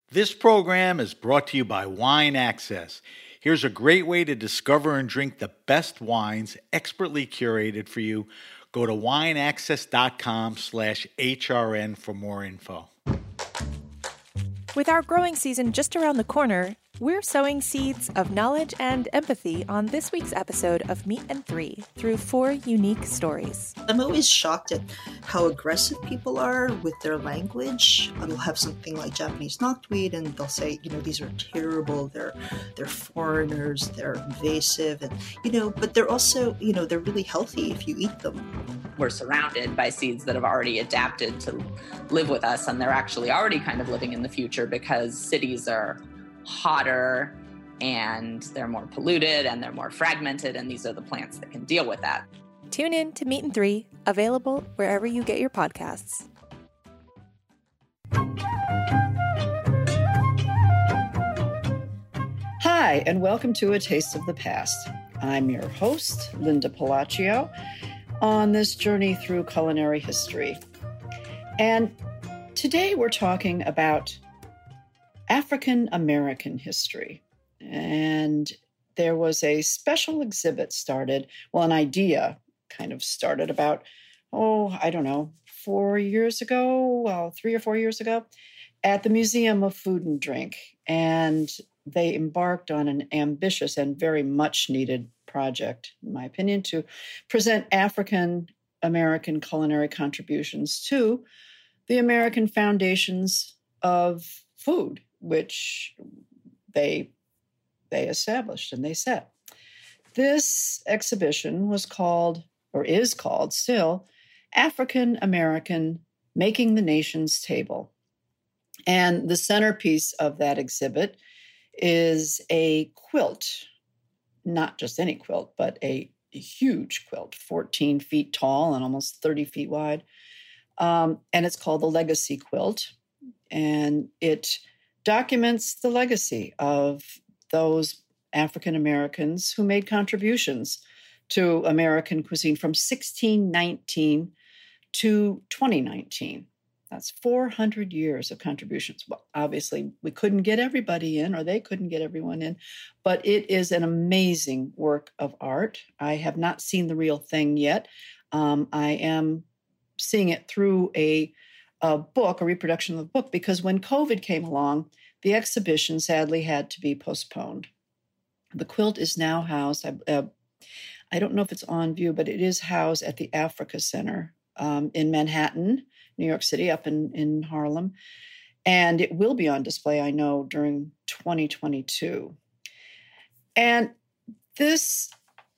This program is brought to you by Wine Access. Here's a great way to discover and drink the best wines expertly curated for you. Go to wineaccess.com/HRN for more info. With our growing season just around the corner, we're sowing seeds of knowledge and empathy on this week's episode of Meat and Three through 4 unique stories. I'm always shocked at how aggressive people are with their language. They'll have something like Japanese knotweed and they'll say, these are terrible, they're foreigners, they're invasive, and, but they're also, they're really healthy if you eat them. We're surrounded by seeds that have already adapted to live with us, and they're actually already kind of living in the future because cities are hotter and they're more polluted and they're more fragmented, and these are the plants that can deal with that. Tune in to Meat and Three, available wherever you get your podcasts. Hi, and welcome to A Taste of the Past. I'm your host, Linda Palacio, on this journey through culinary history. And today we're talking about African American history. And there was a special exhibit started, an idea kind of started about, 4 years ago, 3 or 4 years ago, at the Museum of Food and Drink. And they embarked on an ambitious and very much needed project, in my opinion, to present African American culinary contributions to the American foundations of food, which they established and they set. This exhibition was called, or is called still, African American Making the Nation's Table. And the centerpiece of that exhibit is a quilt, not just any quilt, but a huge quilt, 14 feet tall and almost 30 feet wide. And it's called the Legacy Quilt. And it documents the legacy of those African Americans who made contributions to American cuisine from 1619 to 2019. That's 400 years of contributions. Well, obviously, we couldn't get everybody in, or they couldn't get everyone in, but it is an amazing work of art. I have not seen the real thing yet. I am seeing it through a book, a reproduction of the book, because when COVID came along, the exhibition sadly had to be postponed. The quilt is now housed, I don't know if it's on view, but it is housed at the Africa Center in Manhattan, New York City, up in Harlem. And it will be on display, I know, during 2022. And this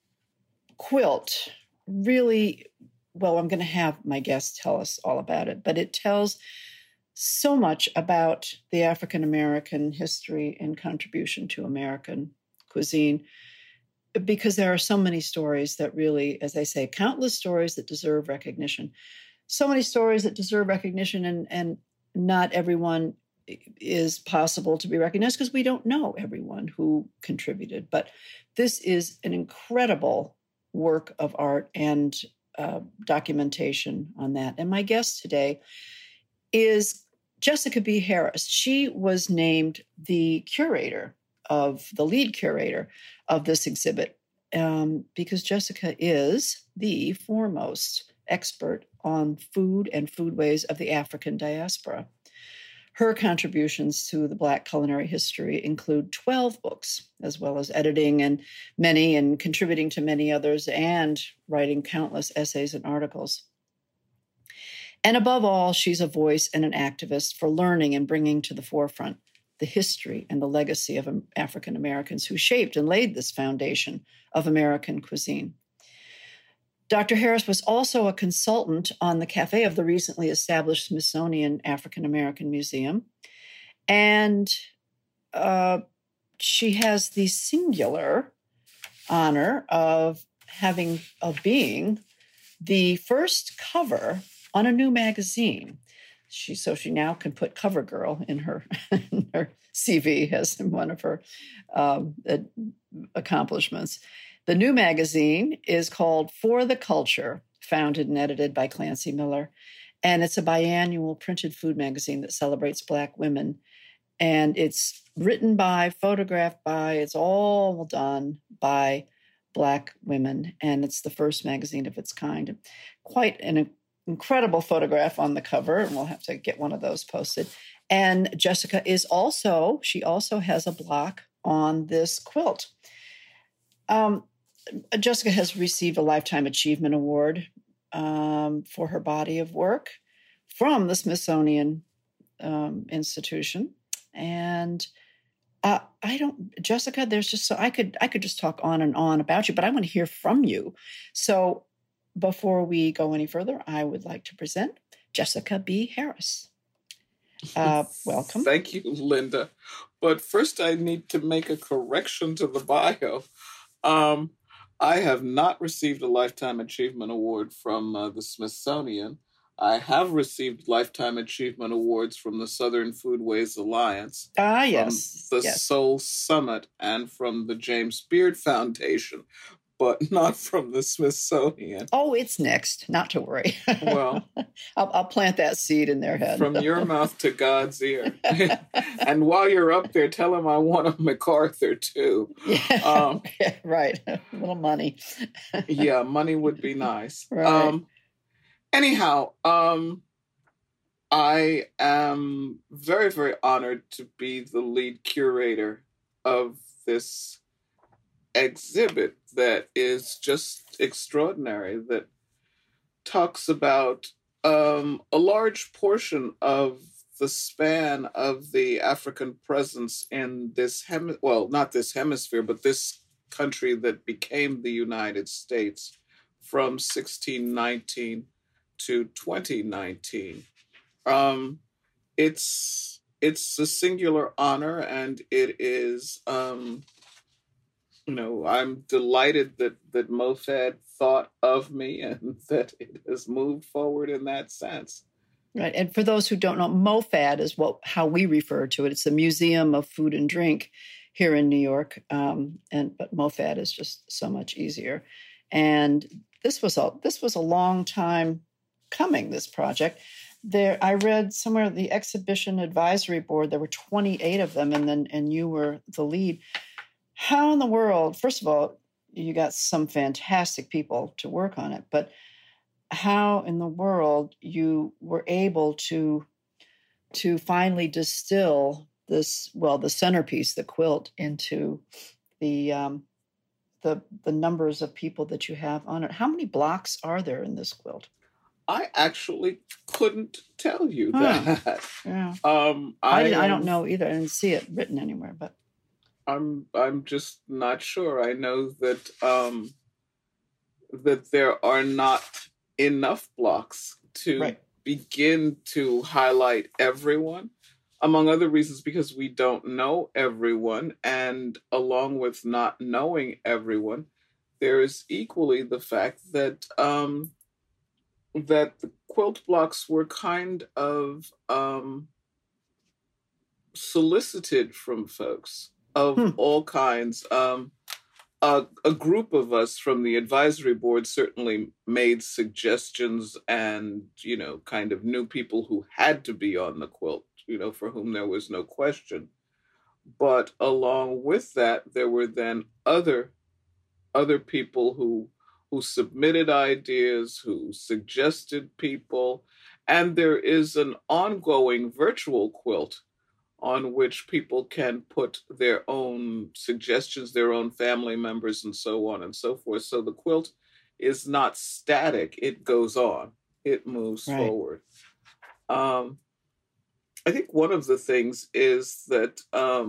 quilt really, I'm going to have my guests tell us all about it, but it tells so much about the African American history and contribution to American cuisine, because there are so many stories that really, as I say, countless stories that deserve recognition. So many stories that deserve recognition, and not everyone is possible to be recognized because we don't know everyone who contributed. But this is an incredible work of art and documentation on that. And my guest today is Jessica B. Harris. She was named the lead curator of this exhibit because Jessica is the foremost expert on food and foodways of the African diaspora. Her contributions to the Black culinary history include 12 books, as well as editing and contributing to many others, and writing countless essays and articles. And above all, she's a voice and an activist for learning and bringing to the forefront the history and the legacy of African Americans who shaped and laid this foundation of American cuisine. Dr. Harris was also a consultant on the cafe of the recently established Smithsonian African American Museum. And she has the singular honor of being the first cover on a new magazine. She now can put cover girl in her CV as one of her accomplishments. The new magazine is called For the Culture, founded and edited by Clancy Miller. And it's a biannual printed food magazine that celebrates Black women And it's written by, photographed by, it's all done by Black women. And it's the first magazine of its kind. Quite an incredible photograph on the cover. And we'll have to get one of those posted. And Jessica she also has a block on this quilt. Jessica has received a Lifetime Achievement Award for her body of work from the Smithsonian Institution. And Jessica, there's just I could just talk on and on about you, but I want to hear from you. So before we go any further, I would like to present Jessica B. Harris. Welcome. Thank you, Linda. But first I need to make a correction to the bio. I have not received a Lifetime Achievement Award from the Smithsonian. I have received Lifetime Achievement Awards from the Southern Foodways Alliance, yes, from the Soul Summit, and from the James Beard Foundation, but not from the Smithsonian. Oh, it's next. Not to worry. Well, I'll plant that seed in their head. From your mouth to God's ear. And while you're up there, tell him I want a MacArthur too. Yeah, right. A little money. Yeah, money would be nice. Right. Anyhow, I am very, very honored to be the lead curator of this exhibit that is just extraordinary, that talks about a large portion of the span of the African presence in this not this hemisphere, but this country that became the United States from 1619 to 2019. It's a singular honor, and it is, I'm delighted that MoFad thought of me and that it has moved forward in that sense. Right. And for those who don't know, MoFad is how we refer to it. It's the Museum of Food and Drink here in New York. But MoFad is just so much easier. And this was a long time coming, this project. I read somewhere the exhibition advisory board, there were 28 of them, and you were the lead. How in the world, first of all, you got some fantastic people to work on it, but how in the world you were able to finally distill this, the centerpiece, the quilt, into the numbers of people that you have on it. How many blocks are there in this quilt? I actually couldn't tell you that. Yeah. I don't know either. I didn't see it written anywhere, but I'm just not sure. I know that that there are not enough blocks to begin to highlight everyone, among other reasons because we don't know everyone, and along with not knowing everyone, there is equally the fact that that the quilt blocks were kind of solicited from folks of all kinds. A group of us from the advisory board certainly made suggestions and, kind of knew people who had to be on the quilt, for whom there was no question. But along with that, there were then other people who submitted ideas, who suggested people, and there is an ongoing virtual quilt on which people can put their own suggestions, their own family members, and so on and so forth. So the quilt is not static. It goes on. It moves forward. I think one of the things is that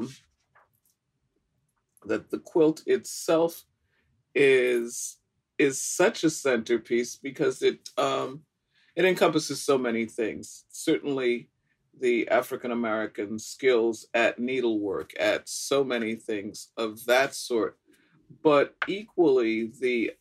that the quilt itself is such a centerpiece because it encompasses so many things. Certainly the African-American skills at needlework, at so many things of that sort, but equally the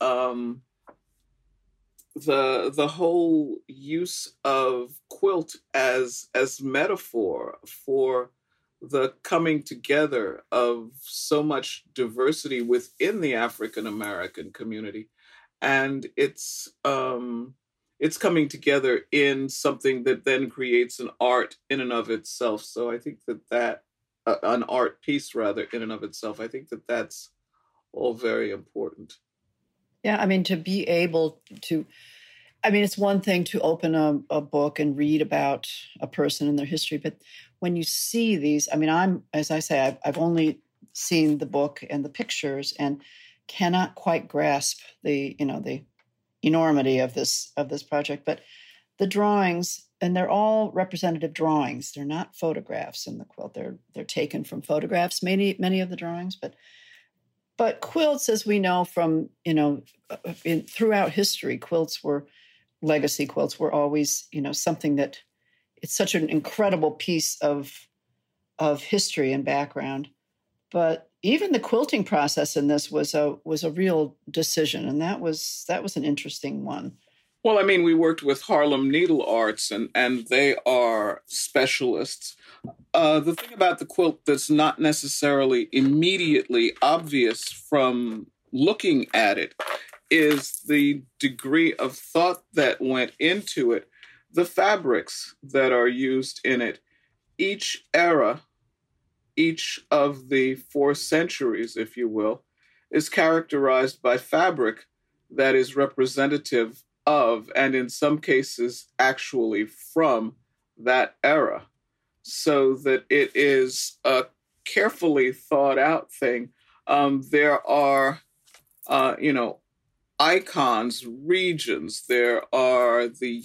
whole use of quilt as metaphor for the coming together of so much diversity within the African-American community. And it's coming together in something that then creates an art in and of itself. So I think that an art piece, rather, in and of itself. I think that that's all very important. Yeah, I mean, to be able to, I mean, it's one thing to open a book and read about a person and their history, but when you see these, I mean, as I say, I've only seen the book and the pictures and cannot quite grasp the enormity of this project, but the drawings, and they're all representative drawings. They're not photographs in the quilt. They're taken from photographs, many of the drawings, but quilts, as we know from, throughout history, legacy quilts were always, something that it's such an incredible piece of history and background. But even the quilting process in this was a real decision, and that was an interesting one. Well, I mean, we worked with Harlem Needle Arts, and they are specialists. The thing about the quilt that's not necessarily immediately obvious from looking at it is the degree of thought that went into it, the fabrics that are used in it. Each era, each of the 4 centuries, if you will, is characterized by fabric that is representative of, and in some cases, actually from that era. So that it is a carefully thought out thing. There are, icons, regions. There are the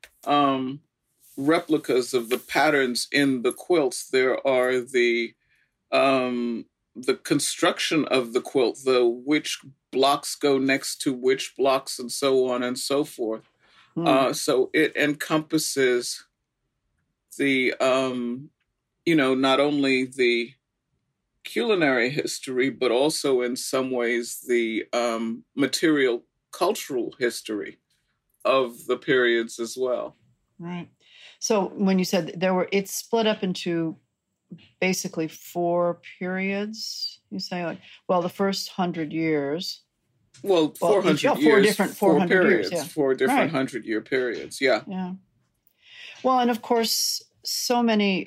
replicas of the patterns in the quilts. There are the construction of the quilt, which blocks go next to which blocks, and so on and so forth. So it encompasses the, not only the culinary history, but also in some ways the material cultural history of the periods as well. Right. So when you said it's split up into basically 4 periods, you say, the first 100 years. Well, 400 years. 4 different 400 periods, years, yeah. 4 different 100-year periods, yeah. Yeah. Well, and of course, so many,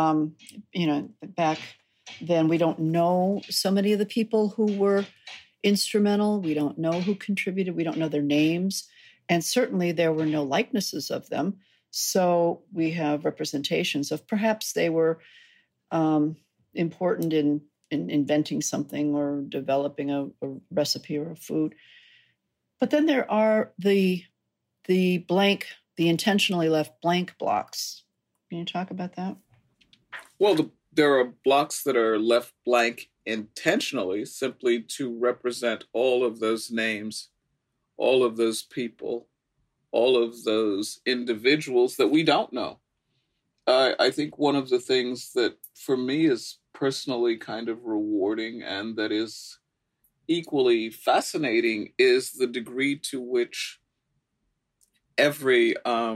back then, we don't know so many of the people who were instrumental. We don't know who contributed. We don't know their names. And certainly there were no likenesses of them. So we have representations of perhaps they were important in inventing something or developing a recipe or a food. But then there are the intentionally left blank blocks. Can you talk about that? Well, there are blocks that are left blank intentionally, simply to represent all of those names, all of those people, all of those individuals that we don't know. I think one of the things that for me is personally kind of rewarding and that is equally fascinating is the degree to which every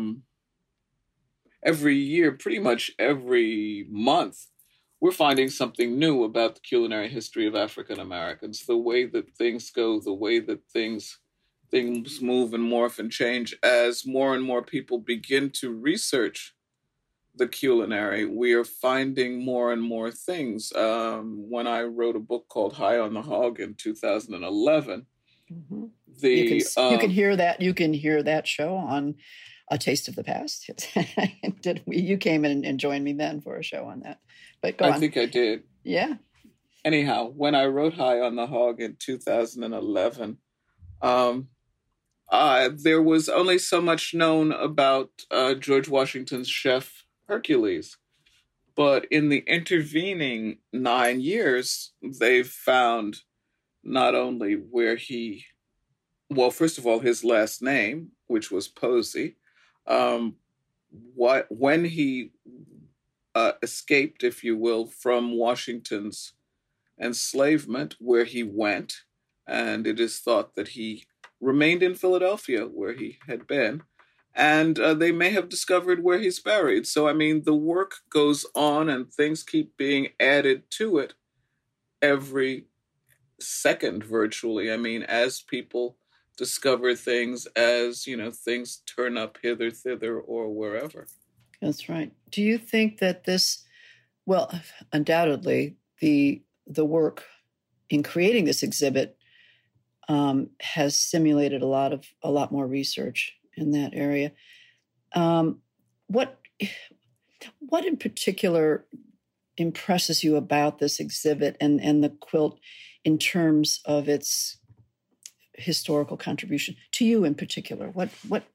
year, pretty much every month, we're finding something new about the culinary history of African Americans, the way that things go, the way that things move and morph and change as more and more people begin to research the culinary. We are finding more and more things. When I wrote a book called High on the Hog in 2011, mm-hmm. You can hear that. You can hear that show on A Taste of the Past. You came in and joined me then for a show on that. But go on. I think I did. Yeah. Anyhow, when I wrote High on the Hog in 2011, there was only so much known about George Washington's chef Hercules. But in the intervening 9 years, they've found not only where first of all, his last name, which was Posey, when he escaped, if you will, from Washington's enslavement, where he went, and it is thought that he remained in Philadelphia, where he had been, and they may have discovered where he's buried. So, I mean, the work goes on and things keep being added to it every second, virtually. I mean, as people discover things, as, things turn up hither, thither, or wherever. That's right. Do you think that this Well, undoubtedly, the work in creating this exhibit has stimulated a lot more research in that area. What in particular impresses you about this exhibit and the quilt in terms of its historical contribution to you in particular? What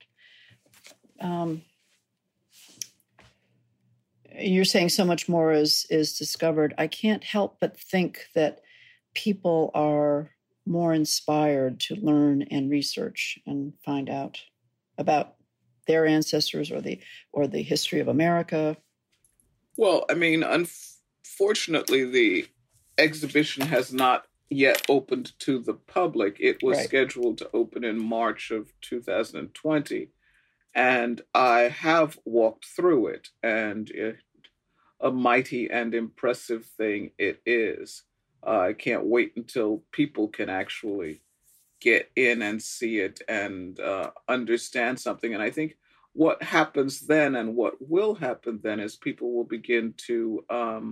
you're saying so much more is discovered. I can't help but think that people are more inspired to learn and research and find out about their ancestors or the history of America. Well, I mean, unfortunately, the exhibition has not yet opened to the public. It was scheduled to open in March of 2020. And I have walked through it, and a mighty and impressive thing it is. I can't wait until people can actually get in and see it and understand something. And I think what happens then and what will happen then is people will begin to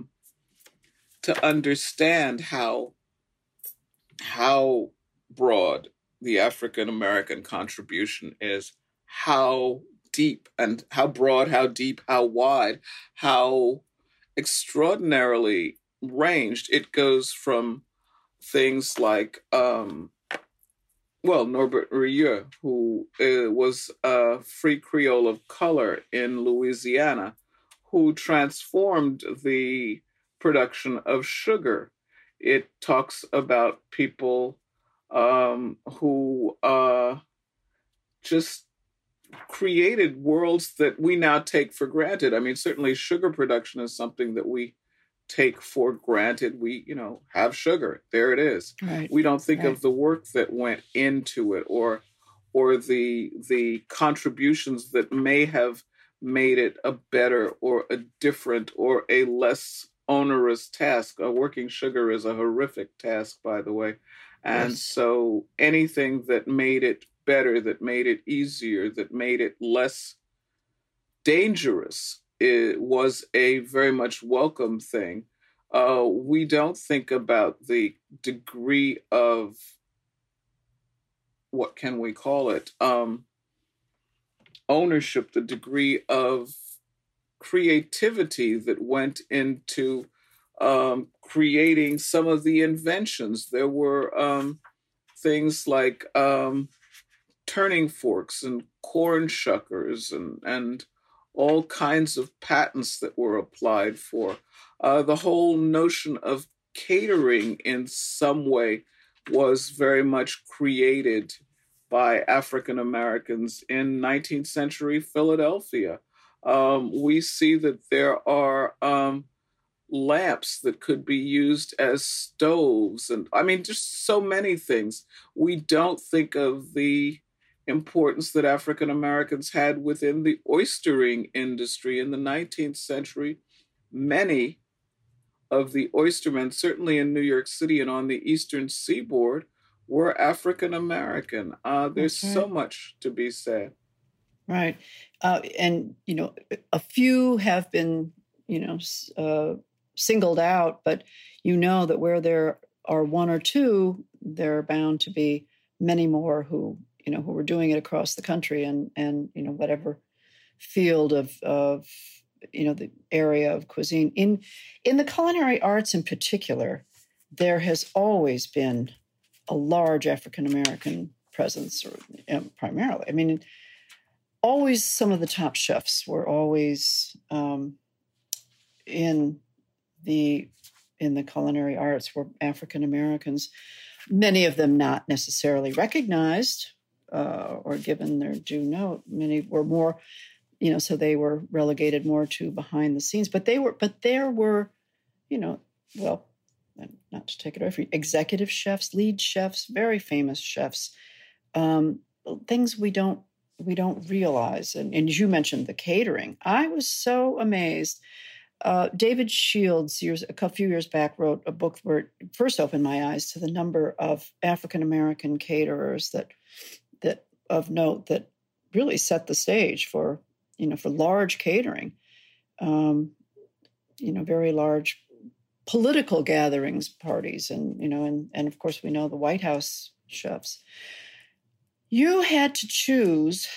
understand how broad the African American contribution is, how deep and how broad, how deep, how wide, how extraordinarily ranged. It goes from things like, Norbert Rieu, who was a free Creole of color in Louisiana, who transformed the production of sugar. It talks about people who just created worlds that we now take for granted. I mean, certainly sugar production is something that we take for granted. We, have sugar. There it is. Right. We don't think of the work that went into it or the contributions that may have made it a better or a different or a less onerous task. Working sugar is a horrific task, by the way. And so anything that made it better, that made it easier, that made it less dangerous, it was a very much welcome thing. We don't think about the degree of, what can we call it, ownership, the degree of creativity that went into creating some of the inventions. There were things like turning forks and corn shuckers and all kinds of patents that were applied for. The whole notion of catering in some way was very much created by African Americans in 19th century Philadelphia. We see that there are lamps that could be used as stoves. And I mean, just so many things. We don't think of the importance that African Americans had within the oystering industry in the 19th century. Many of the oystermen, certainly in New York City and on the Eastern Seaboard, were African American. There's so much to be said. Right. And, a few have been, singled out, but that where there are one or two, there are bound to be many more who were doing it across the country and whatever field of the area of cuisine. In the culinary arts in particular, there has always been a large African-American presence, primarily. I mean, always some of the top chefs were always in the culinary arts were African Americans. Many of them not necessarily recognized or given their due note. Many were more, so they were relegated more to behind the scenes. But there were, not to take it away from you, executive chefs, lead chefs, very famous chefs, things we don't realize. And as you mentioned, the catering. I was so amazed. David Shields, a few years back, wrote a book where it first opened my eyes to the number of African-American caterers that of note that really set the stage for large catering. very large political gatherings, parties, and of course we know the White House chefs. You had to choose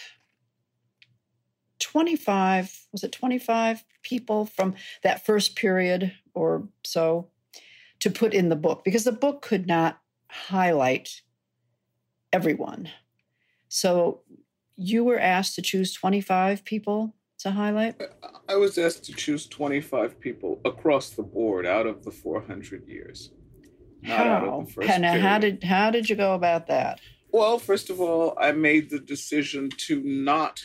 25 people from that first period or so to put in the book, because the book could not highlight everyone. So you were asked to choose 25 people to highlight? I was asked to choose 25 people across the board out of the 400 years. Not out of the first period. How did you go about that? Well, first of all, I made the decision to not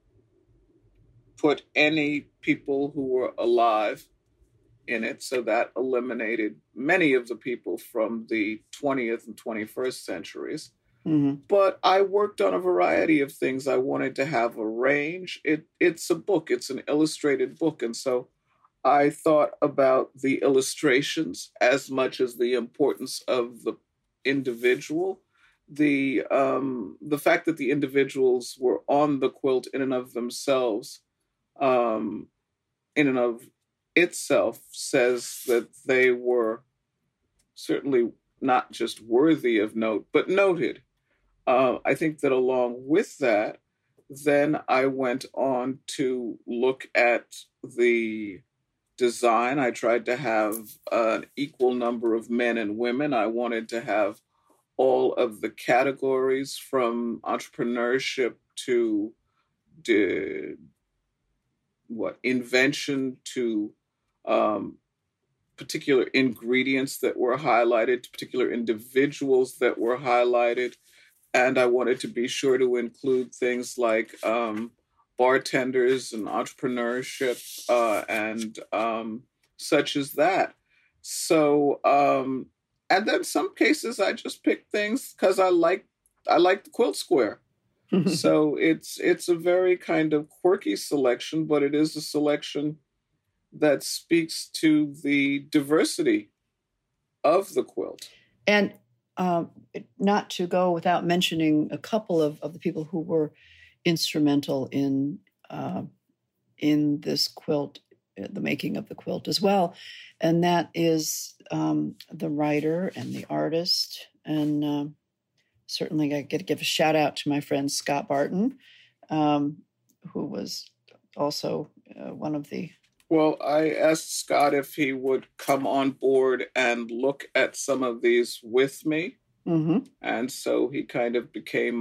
put any people who were alive in it, so that eliminated many of the people from the 20th and 21st centuries. Mm-hmm. But I worked on a variety of things. I wanted to have a range. It's a book. It's an illustrated book. And so I thought about the illustrations as much as the importance of the individual. The fact that the individuals were on the quilt in and of themselves, in and of itself, says that they were certainly not just worthy of note, but noted. I think that along with that, then I went on to look at the design. I tried to have an equal number of men and women. I wanted to have all of the categories from entrepreneurship to invention to particular ingredients that were highlighted, to particular individuals that were highlighted. And I wanted to be sure to include things like bartenders and entrepreneurship and such as that. So, and then some cases I just picked things because I like the quilt square. So it's a very kind of quirky selection, but it is a selection that speaks to the diversity of the quilt. And not to go without mentioning a couple of the people who were instrumental in this quilt, the making of the quilt as well. And that is the writer and the artist. And certainly I get to give a shout out to my friend Scott Barton, who was also one of the... Well, I asked Scott if he would come on board and look at some of these with me. Mm-hmm. And so he kind of became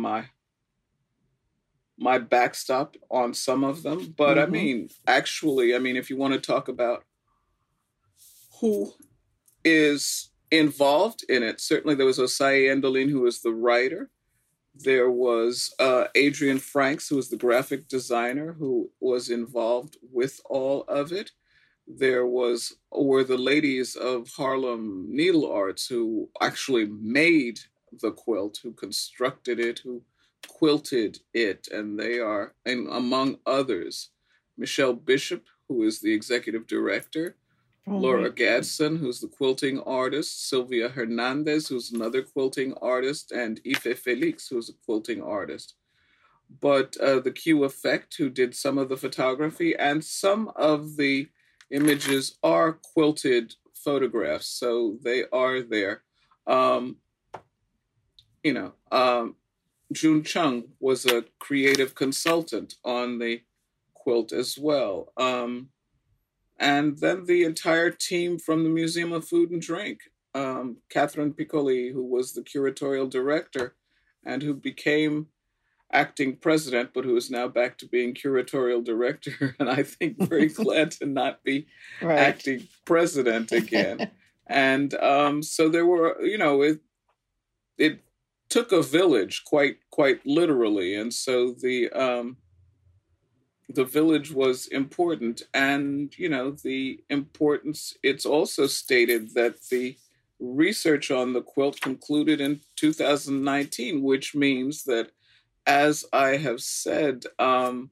my backstop on some of them. But Mm-hmm. I mean, if you want to talk about who is involved in it, certainly there was Osayi Endolin, who was the writer. There was Adrian Franks, who was the graphic designer, who was involved with all of it. There were the ladies of Harlem Needle Arts, who actually made the quilt, who constructed it, who quilted it. And they are, and among others, Michelle Bishop, who is the executive director, Laura Gadsden, who's the quilting artist, Sylvia Hernandez, who's another quilting artist, and Ife Felix, who's a quilting artist. But the Q Effect, who did some of the photography, and some of the images are quilted photographs, so they are there. June Chung was a creative consultant on the quilt as well. And then the entire team from the Museum of Food and Drink, Catherine Piccoli, who was the curatorial director and who became acting president, but who is now back to being curatorial director. And I think very glad to not be acting president again. And so there were, it took a village quite literally. And so the village was important. And, the importance, it's also stated that the research on the quilt concluded in 2019, which means that, as I have said, the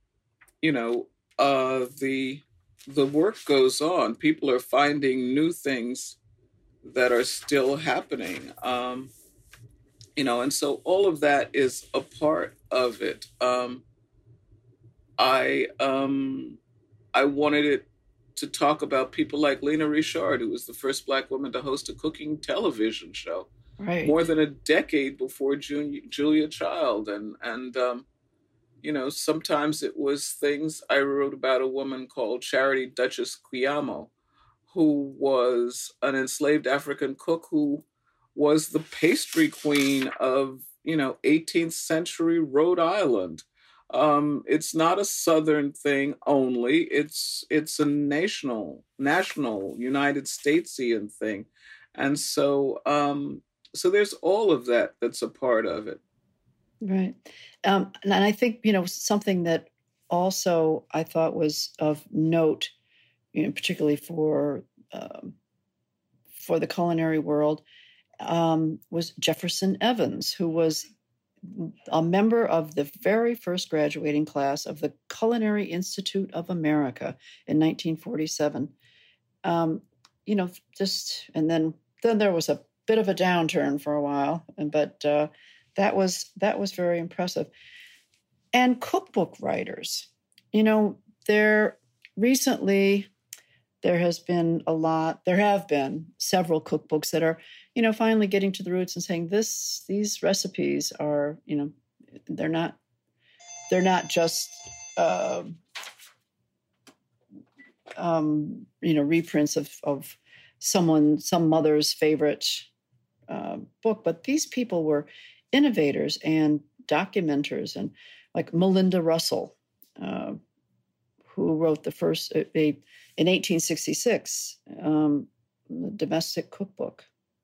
work goes on. People are finding new things that are still happening. And so all of that is a part of it. I wanted it to talk about people like Lena Richard, who was the first Black woman to host a cooking television show, Right. more than a decade before Julia Child. And sometimes it was things. I wrote about a woman called Charity Duchess Quiyamo, who was an enslaved African cook who was the pastry queen of, 18th century Rhode Island. It's not a Southern thing only. It's a national United Statesian thing. And so there's all of that that's a part of it. Right. And I think, something that also I thought was of note, particularly for the culinary world, was Jefferson Evans, who was a member of the very first graduating class of the Culinary Institute of America in 1947. And then there was a bit of a downturn for a while, but that was very impressive. And cookbook writers, there have been several cookbooks that are, finally getting to the roots and saying these recipes are, they're not just, reprints of some mother's favorite book, but these people were innovators and documenters, and like Melinda Russell, who wrote the first, in 1866, the domestic cookbook.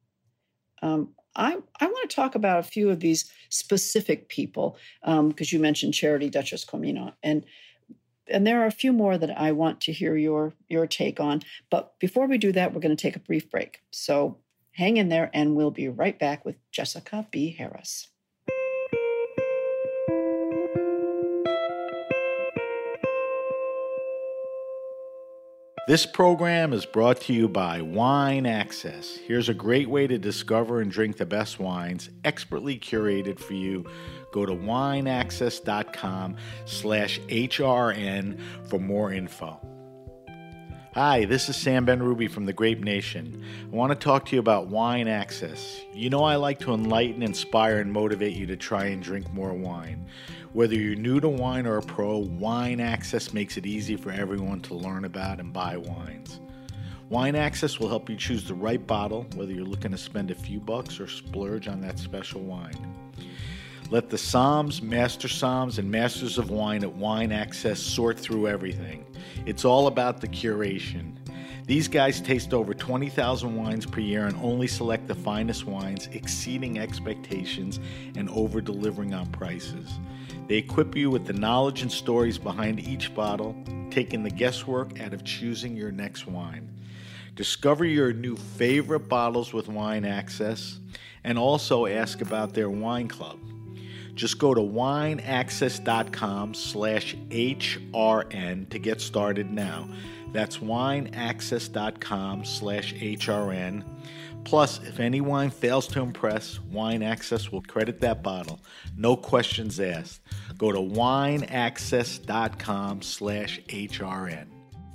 I want to talk about a few of these specific people, because you mentioned Charity Duchess Quiyamo, and there are a few more that I want to hear your take on. But before we do that, we're going to take a brief break. So hang in there, and we'll be right back with Jessica B. Harris. This program is brought to you by Wine Access. Here's a great way to discover and drink the best wines, expertly curated for you. Go to wineaccess.com/HRN for more info. Hi, this is Sam Benrubi from the Grape Nation. I want to talk to you about Wine Access. I like to enlighten, inspire, and motivate you to try and drink more wine. Whether you're new to wine or a pro, Wine Access makes it easy for everyone to learn about and buy wines. Wine Access will help you choose the right bottle, whether you're looking to spend a few bucks or splurge on that special wine. Let the Somms, Master Somms, and Masters of Wine at Wine Access sort through everything. It's all about the curation. These guys taste over 20,000 wines per year and only select the finest wines, exceeding expectations and over-delivering on prices. They equip you with the knowledge and stories behind each bottle, taking the guesswork out of choosing your next wine. Discover your new favorite bottles with Wine Access, and also ask about their wine club. Just go to wineaccess.com/HRN to get started now. That's wineaccess.com/HRN. Plus, if any wine fails to impress, Wine Access will credit that bottle. No questions asked. Go to wineaccess.com/HRN.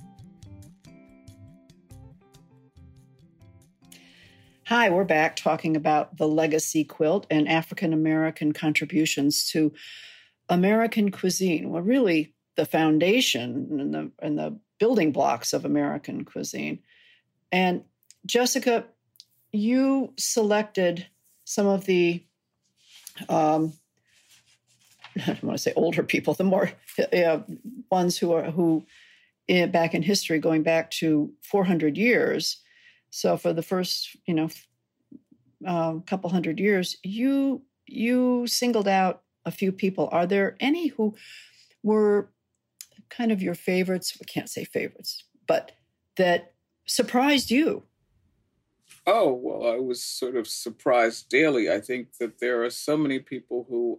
Hi, we're back talking about the legacy quilt and African American contributions to American cuisine. Well, really, the foundation and the building blocks of American cuisine. And Jessica, you selected some of the, I don't want to say older people, the more ones who back in history, going back to 400 years. So for the first, couple hundred years, you singled out a few people. Are there any who were kind of your favorites? We can't say favorites, but that surprised you? Oh, well, I was sort of surprised daily. I think that there are so many people who,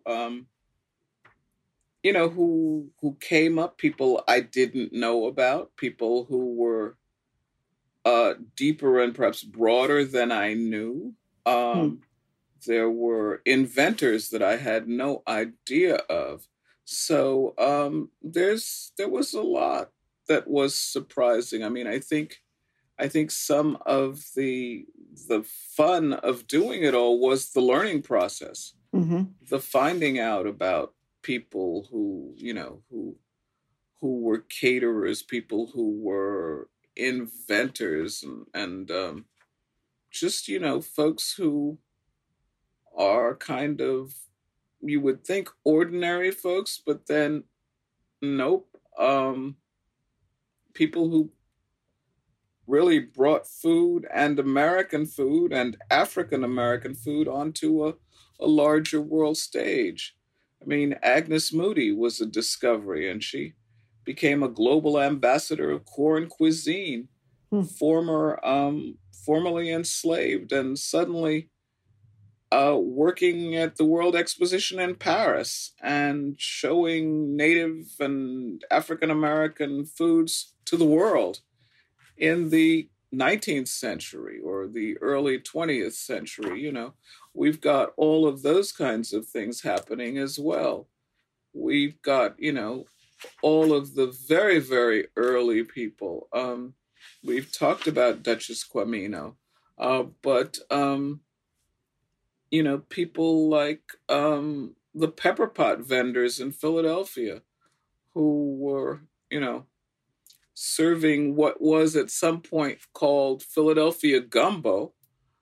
who came up, people I didn't know about, people who were deeper and perhaps broader than I knew. There were inventors that I had no idea of. So there was a lot was surprising. I mean, I think some of the fun of doing it all was the learning process, the finding out about people who, who were caterers, people who were inventors, and just, folks who are kind of, you would think, ordinary folks, but then nope. People who really brought food and American food and African American food onto a larger world stage. I mean, Agnes Moody was a discovery, and she became a global ambassador of corn cuisine, formerly enslaved, and suddenly working at the World Exposition in Paris and showing Native and African American foods to the world in the 19th century or the early 20th century. We've got all of those kinds of things happening as well. We've got, all of the very, very early people. We've talked about Duchess Quamino, but people like the pepper pot vendors in Philadelphia who were, serving what was at some point called Philadelphia gumbo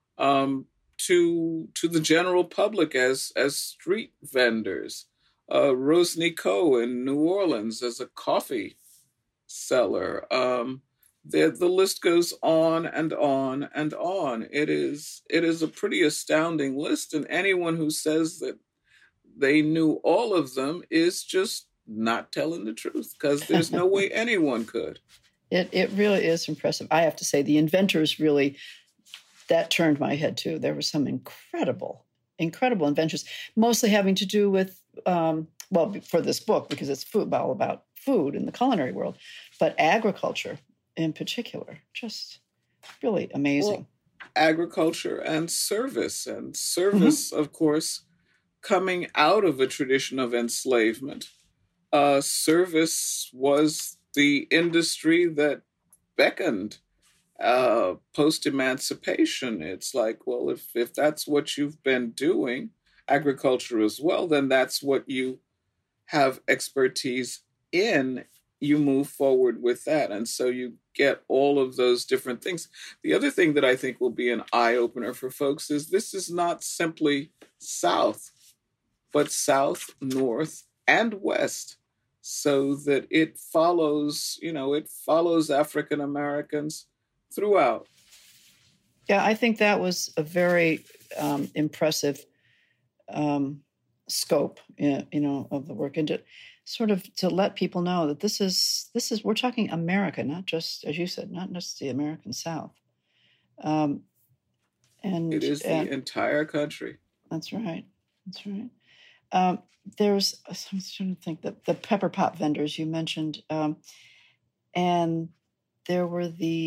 to the general public as street vendors. Rose Nicot in New Orleans as a coffee seller. The list goes on and on and on. It is a pretty astounding list, and anyone who says that they knew all of them is just not telling the truth, because there's no way anyone could. It really is impressive. I have to say, the inventors really, that turned my head too. There were some incredible inventions, mostly having to do with, for this book, because it's all about food in the culinary world, but agriculture in particular, just really amazing. Well, agriculture and service, of course, coming out of a tradition of enslavement. Service was the industry that beckoned post-emancipation. It's like, well, if that's what you've been doing, agriculture as well, then that's what you have expertise in. You move forward with that. And so you get all of those different things. The other thing that I think will be an eye-opener for folks is this is not simply South, but South, North, and West, so that it follows African Americans throughout. Yeah, I think that was a very impressive scope, of the work, and to let people know that this is we're talking America, not just, as you said, not just the American South. And it is the entire country. That's right. I'm trying to think that the pepper pot vendors you mentioned, and there were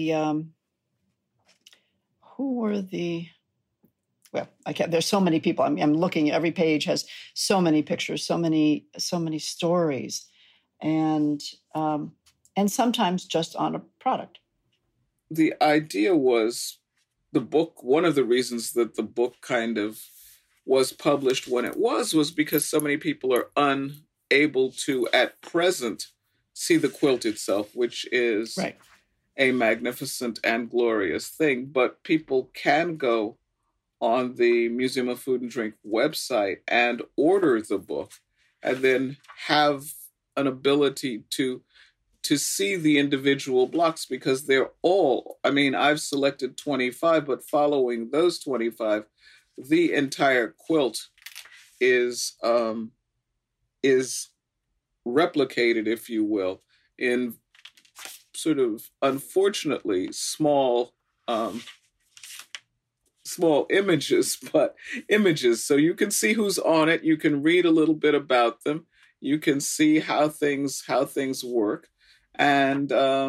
there's so many people. I'm looking, every page has so many pictures, so many stories, and sometimes just on a product. The idea was the book, one of the reasons that the book kind of was published when it was because so many people are unable to, at present, see the quilt itself, which is right. A magnificent and glorious thing. But people can go on the Museum of Food and Drink website and order the book, and then have an ability to see the individual blocks, because they're all, I've selected 25, but following those 25, the entire quilt is replicated, if you will, in sort of, unfortunately, small images, but images. So you can see who's on it. You can read a little bit about them. You can see how things work. And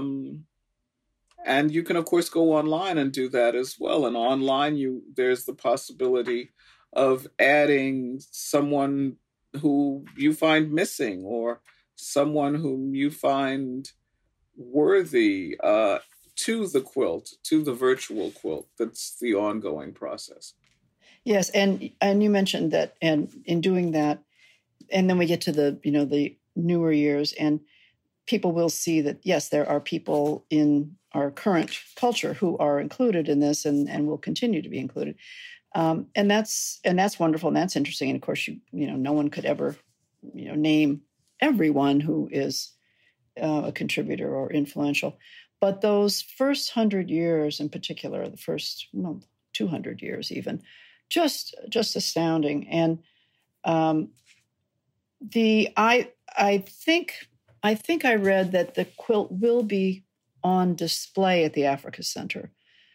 you can, of course, go online and do that as well. And online, there's the possibility of adding someone who you find missing, or someone whom you find worthy to the quilt, to the virtual quilt. That's the ongoing process. Yes, and you mentioned that, and in doing that, and then we get to the newer years, and people will see that, yes, there are people in our current culture who are included in this and will continue to be included. And that's wonderful, and that's interesting. And of course, no one could ever, name everyone who is a contributor or influential. But those first 100 years in particular, the first 200 years even, just astounding. And I think I read that the quilt will be on display at the Africa Center.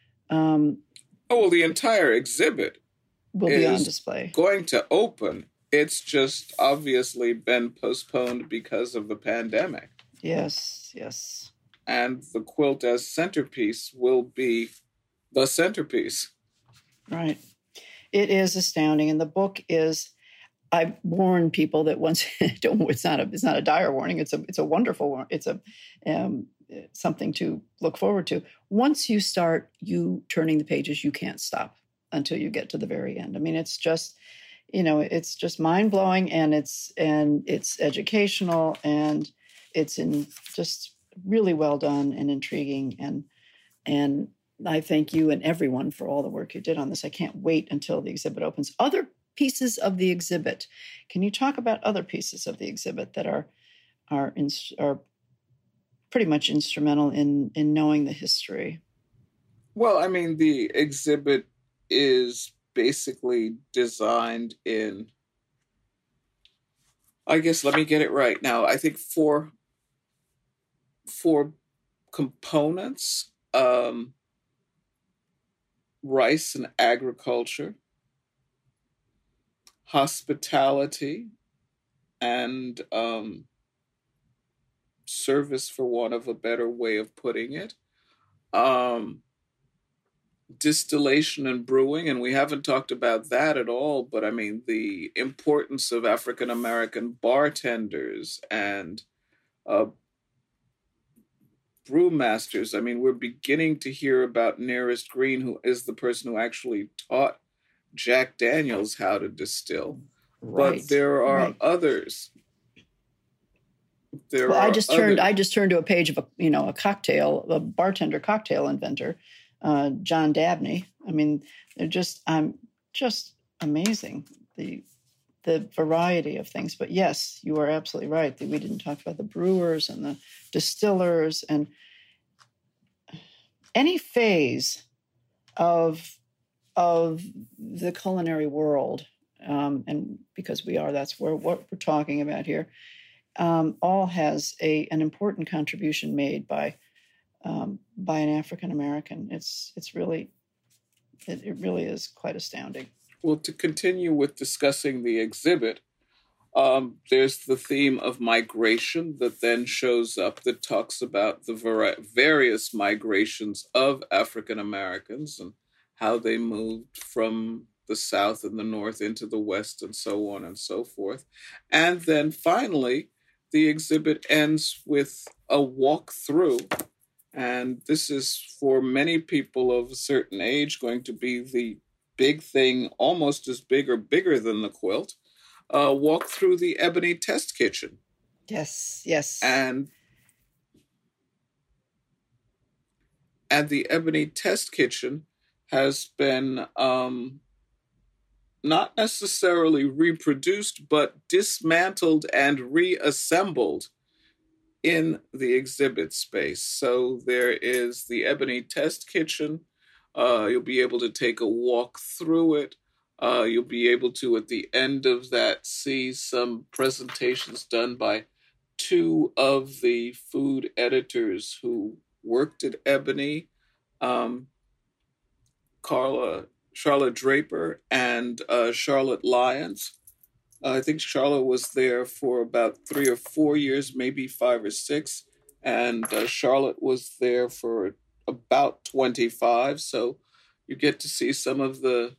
The entire exhibit will be on display. Going to open. It's just obviously been postponed because of the pandemic. Yes. And the quilt as centerpiece will be the centerpiece. Right. It is astounding. And the book is, I warn people that once, it's not a dire warning. It's a wonderful warning. It's something to look forward to. Once you start turning the pages, you can't stop until you get to the very end. I mean, it's just, it's just mind blowing, and it's educational, and it's just really well done and intriguing. And I thank you and everyone for all the work you did on this. I can't wait until the exhibit opens. Other pieces of the exhibit. Can you talk about other pieces of the exhibit that are pretty much instrumental in knowing the history? Well, I mean, the exhibit is basically designed in, I guess, let me get it right now. I think four components: rice and agriculture, hospitality, and service, for want of a better way of putting it, distillation and brewing, and we haven't talked about that at all, but I mean, the importance of African-American bartenders and brewmasters. I mean, we're beginning to hear about Nearest Green, who is the person who actually taught Jack Daniels how to distill. Right. But there are others. I just turned to a page of a bartender cocktail inventor, John Dabney. I mean, just amazing, the variety of things. But yes, you are absolutely right that we didn't talk about the brewers and the distillers and any phase of the culinary world. And because that's what we're talking about here. All has an important contribution made by an African American. It really is quite astounding. Well, to continue with discussing the exhibit, there's the theme of migration that then shows up, that talks about the various migrations of African Americans and how they moved from the South and the North into the West, and so on and so forth. And then finally, the exhibit ends with a walk through. And this is, for many people of a certain age, going to be the big thing, almost as big or bigger than the quilt. Walk through the Ebony Test Kitchen. Yes. And the Ebony Test Kitchen has been not necessarily reproduced, but dismantled and reassembled in the exhibit space. So there is the Ebony Test Kitchen. You'll be able to take a walk through it. You'll be able to, at the end of that, see some presentations done by two of the food editors who worked at Ebony, Charlotte Draper and Charlotte Lyons. I think Charlotte was there for about 3 or 4 years, maybe 5 or 6. And Charlotte was there for about 25. So you get to see some of the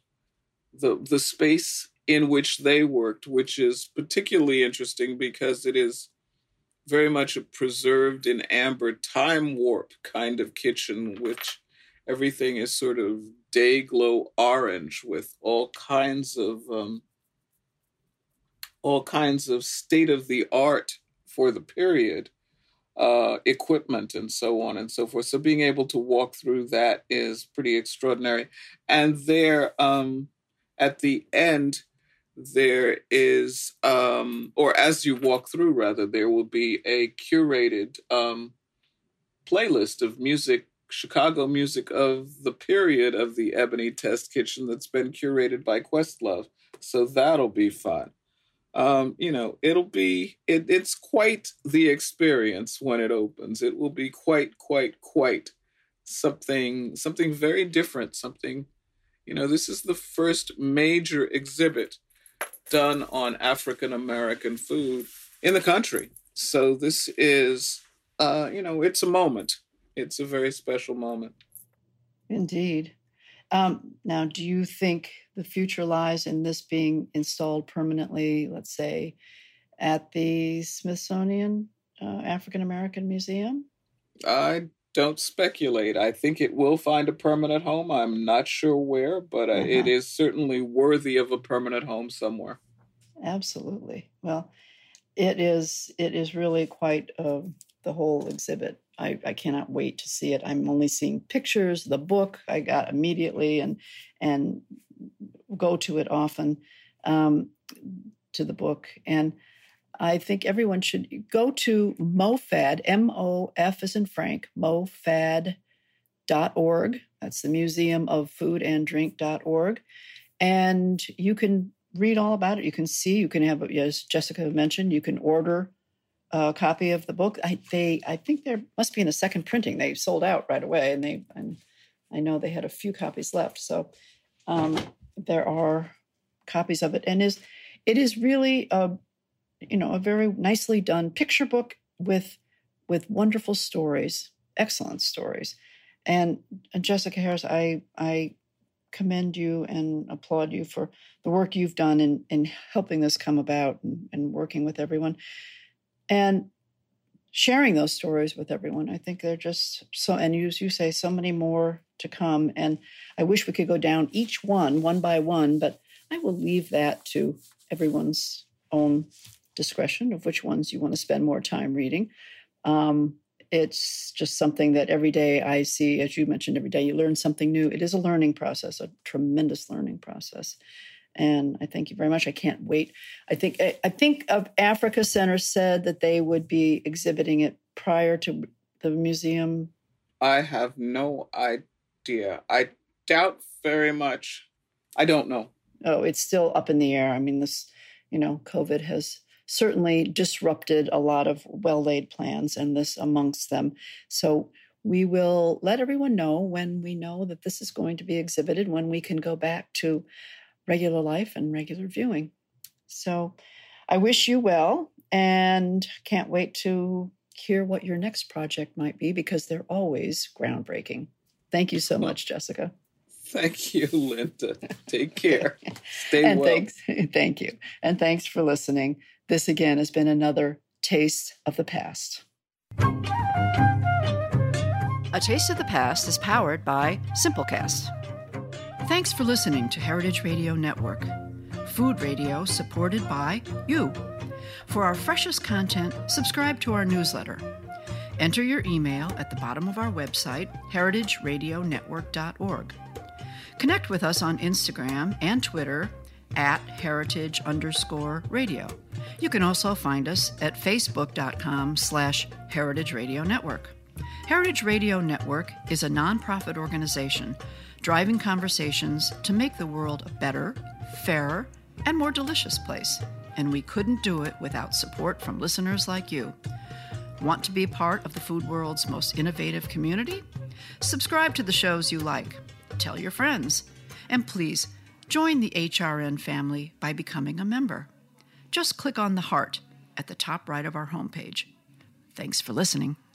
space in which they worked, which is particularly interesting because it is very much a preserved in amber time warp kind of kitchen, which everything is sort of day glow orange with all kinds of state of the art for the period equipment and so on and so forth. So being able to walk through that is pretty extraordinary. And there, at the end, there is, or as you walk through, rather, there will be a curated playlist of music, Chicago music of the period of the Ebony Test Kitchen that's been curated by Questlove. So that'll be fun. It's quite the experience when it opens. It will be quite something very different. Something, this is the first major exhibit done on African American food in the country. So this is, it's a moment. It's a very special moment. Indeed. Now, do you think the future lies in this being installed permanently, let's say, at the Smithsonian African American Museum? I don't speculate. I think it will find a permanent home. I'm not sure where, but it is certainly worthy of a permanent home somewhere. Absolutely. Well, it is really quite the whole exhibit. I cannot wait to see it. I'm only seeing pictures. The book I got immediately and go to it often, to the book. And I think everyone should go to MOFAD, M-O-F as in Frank, MOFAD.org. That's the Museum of Food and Drink.org. And you can read all about it. You can see, you can have, as Jessica mentioned, you can order a copy of the book. I think there must be in a second printing. They sold out right away, and I know they had a few copies left. So there are copies of it, and it is really a very nicely done picture book with wonderful stories, excellent stories. And Jessica Harris, I commend you and applaud you for the work you've done in helping this come about and working with everyone. And sharing those stories with everyone. I think they're just so, and you say, so many more to come. And I wish we could go down each one by one, but I will leave that to everyone's own discretion of which ones you want to spend more time reading. It's just something that every day I see, as you mentioned, every day you learn something new. It is a learning process, a tremendous learning process. And I thank you very much. I can't wait. I think of Africa Center said that they would be exhibiting it prior to the museum. I have no idea. I doubt very much. I don't know. Oh, it's still up in the air. I mean, this, COVID has certainly disrupted a lot of well-laid plans, and this amongst them. So we will let everyone know when we know that this is going to be exhibited, when we can go back to regular life and regular viewing. So I wish you well and can't wait to hear what your next project might be, because they're always groundbreaking. Thank you so much, Jessica. Thank you, Linda. Take care. Stay well. Thank you. And thanks for listening. This again has been another Taste of the Past. A Taste of the Past is powered by Simplecast. Thanks for listening to Heritage Radio Network, food radio supported by you. For our freshest content, subscribe to our newsletter. Enter your email at the bottom of our website, heritageradionetwork.org. Connect with us on Instagram and Twitter at heritage_radio. You can also find us at facebook.com/Heritage Radio Network. Heritage Radio Network is a nonprofit organization driving conversations to make the world a better, fairer, and more delicious place. And we couldn't do it without support from listeners like you. Want to be part of the food world's most innovative community? Subscribe to the shows you like. Tell your friends. And please, join the HRN family by becoming a member. Just click on the heart at the top right of our homepage. Thanks for listening.